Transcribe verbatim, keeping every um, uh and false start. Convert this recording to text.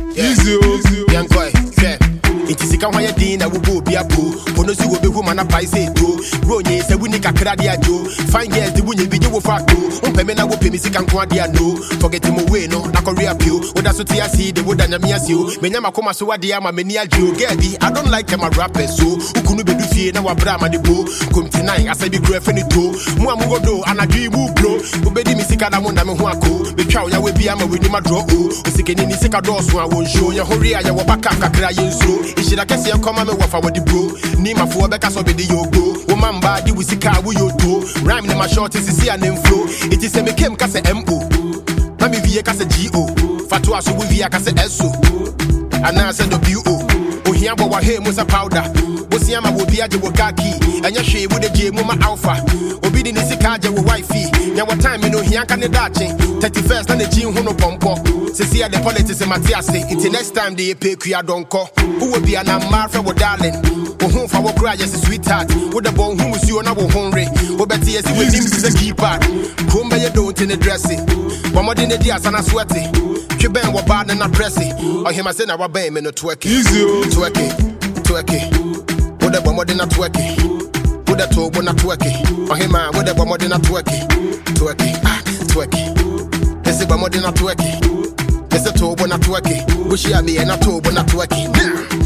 Easy, easy. Young boy, yeah. It is a kind of thing that will go be a poo. Ponosi will be woman a pice do. Ronye se wini kakradia do. Fine girls the winning video for fact. Umpemena will pay me sick and quadia no. Forget him away no. Na Korea pew. Oda so tia see the wood and yamias you. Menyama koma so wadia ma menia ju. Gerdi, I don't like them a rapper so. Ukunu be do fie na wabrama de bo. Come tonight I say be greffing it too. Mua mugo do and I dream move bro. Ubedi mi sika na munda me huako. Be chow ya we be ama with ma draw o. Usikeni ni sika do so I won't show. Ya horia ya wabaka kakra yenso. Ishira kesi ya koma me wafa wadi bro. Ni mafuwa beka so be the yogo. Woman badi wisika wu yoto. Rhyme ne ma short is see an inflow. It is a me kem kase M O. Na mi vie kase G O. Fatwa so we vie kase S O. Ana se do B O. Ohia bo wa he musa powder. Osia ma wo bia je wo kaki. Anya hwe wo de je mu ma alpha. Obi di ni sika je wo wifi. Nya what time no hia kan dachi. thirty-first na ne ji hu no pompo. Se see the politics matiase. It next time they pay kuya donko. Who will be an amar wo darling. Wo fa wo cry yes sweetheart. Wo the bon hu musu na wo honre. Wo beti yes we nim is a keeper. Come by don't in the dressing. One more than the dia sana sweaty. Kiben wo bad na pressy. Or him I say na wa ben me no twerk. Easy twerk. Twerk. Wo the bomb than twerk. Wo the to wo na twerk. Or him I wo the bomb than twerk. Twerk. Ah twerk. This is bomb than twerk. This is to wo na twerk. Wo she a me na to wo na twerk.